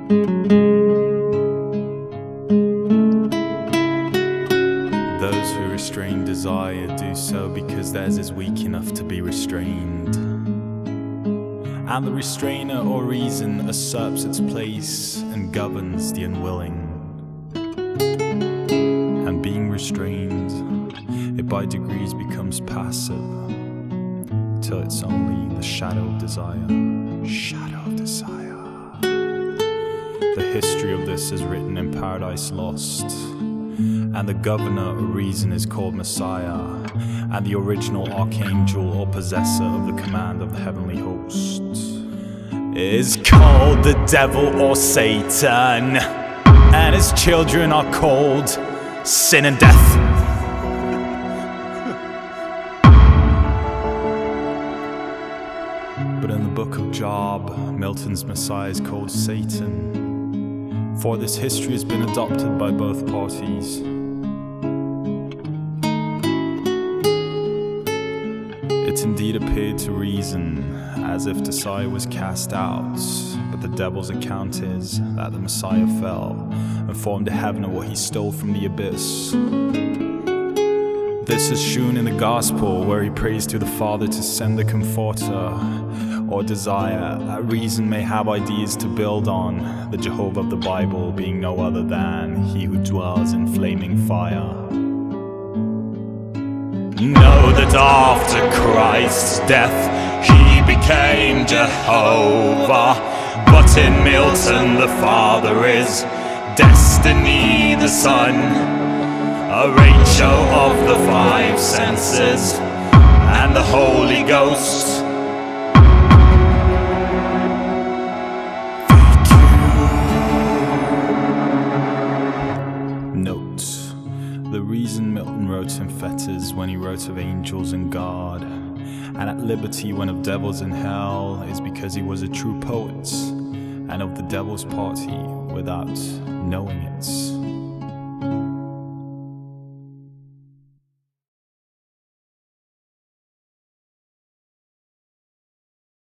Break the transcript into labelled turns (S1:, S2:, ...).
S1: Those who restrain desire do so because theirs is weak enough to be restrained. And the restrainer or reason usurps its place and governs the unwilling. And being restrained, it by degrees becomes passive, till it's only the shadow of desire. Shadow of desire. The history of this is written in Paradise Lost. And the governor or reason is called Messiah, and the original archangel or possessor of the command of the heavenly host is called the devil or Satan, and his children are called sin and death. But in the book of Job, Milton's Messiah is called Satan, for this history has been adopted by both parties. It indeed appeared to reason as if Messiah was cast out, but the devil's account is that the Messiah fell and formed a heaven of what he stole from the abyss. This is shewn in the Gospel, where he prays to the Father to send the Comforter, or desire, that reason may have ideas to build on, the Jehovah of the Bible being no other than he who dwells in flaming fire. Know that after Christ's death he became Jehovah, but in Milton the Father is Destiny the Son, a ratio of the five senses and the Holy Ghost. The reason Milton wrote in fetters when he wrote of angels and God, and at liberty when of devils in hell, is because he was a true poet, and of the devil's party without knowing it.